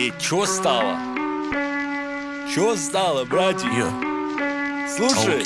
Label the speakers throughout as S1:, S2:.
S1: Эй, чё стало? Чё стало, братья? Слушай.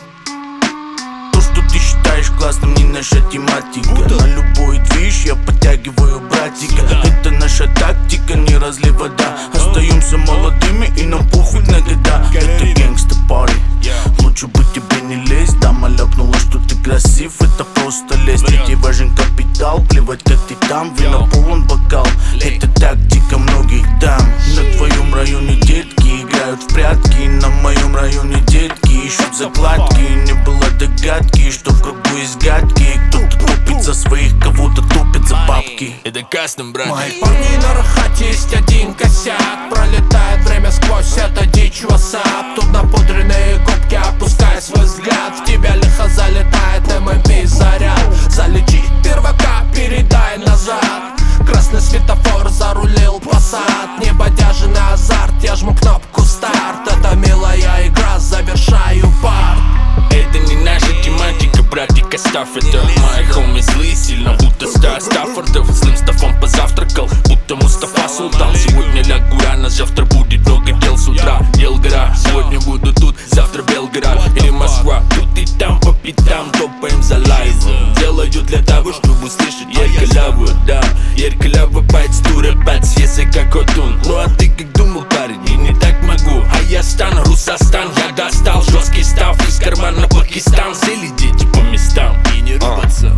S2: То, что ты считаешь классным, не наша тематика. На любой движ я подтягиваю братика. Это наша тактика, не разлей вода. Остаемся молодыми и нам похуй на года. Это гэнгста пари, лучше бы тебе не лезть. Дама ляпнула, что ты красив, это просто лезть. Тебе важен капитал, плевать как ты там. Вина полон бокал, это тактика многих дам. На твоем районе детки играют в прятки. На моем районе детки ищут закладки. Не было догадки, что в кругу есть гадкие. Кто-то топит за своих, кого-то топит за бабки.
S1: Это кастом, брат.
S3: Мои парни на рахате, есть один косяк. Пролетает время сквозь, это дичь васап. Тут напудренные губки, опускай свой взгляд. В тебя лихо залетает ММП заряд. Залечи первака, передай назад. Красный светофор, зарулил посад. Небодяжный азарт, я жму кнопку старт. Это милая игра, завершаю пар.
S1: Это не наша тематика, братик, оставь это. Мои хоми злые, сильно будто Стас Стаффордов. Злым стафом позавтракал, будто Мустафа Султан. Сегодня лягу рано, завтра будет много дел с утра. Белград, сегодня буду тут, завтра Белград или Москва. Тут и там по пятам топаем за лайвом. Делаю для того, чтобы услышать ярколяву, да. Ярколява пальц, тура пальц, если как отун. Ну а ты как думал, парень, и не так могу. А я стану Русастан, я достал жесткий став из кармана Пакистан. Сели дети по местам и не рубаться.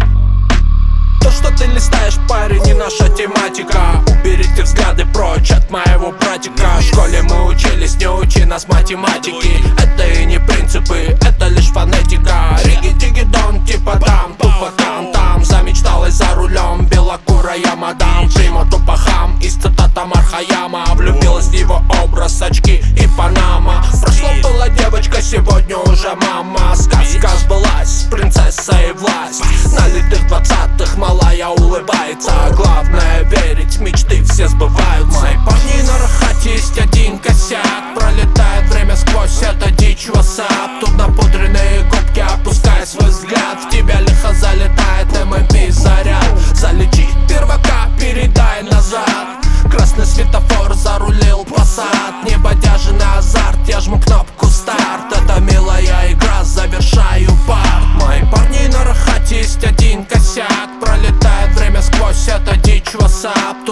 S3: То, что ты листаешь, парень, не наша тематика. Уберите взгляды прочь от моего братика. В школе мы учились, не учи нас математики. Это и не принципы, это лишь фонетика. Риги-диги-дон, типа там, тупо там. Замечталась за рулем, белокурая мадам. Прима тупо хам, из цитата Мархаяма. Влюбилась в его образ, очки и панама. Прошло была девочка, сегодня уже мама. Сказка сбылась, принцесса и власть. Налитых 20-х малая улыбается. Главное верить, мечты все сбываются. Мои парни на рахате, есть один косяк. Пролетает время сквозь, это дичь васап. Тут напудренные губки, опускай свой взгляд. В тебя лихо залетает ММП заряд. Залечи первака, передай назад. Красный светофор, зарулил посад. Небодяжный азарт, я жму кнопку старт. Это милая игра, завершаю пар. Мои парни на рахате, есть один косяк. Пролетает время сквозь, это дичь васап.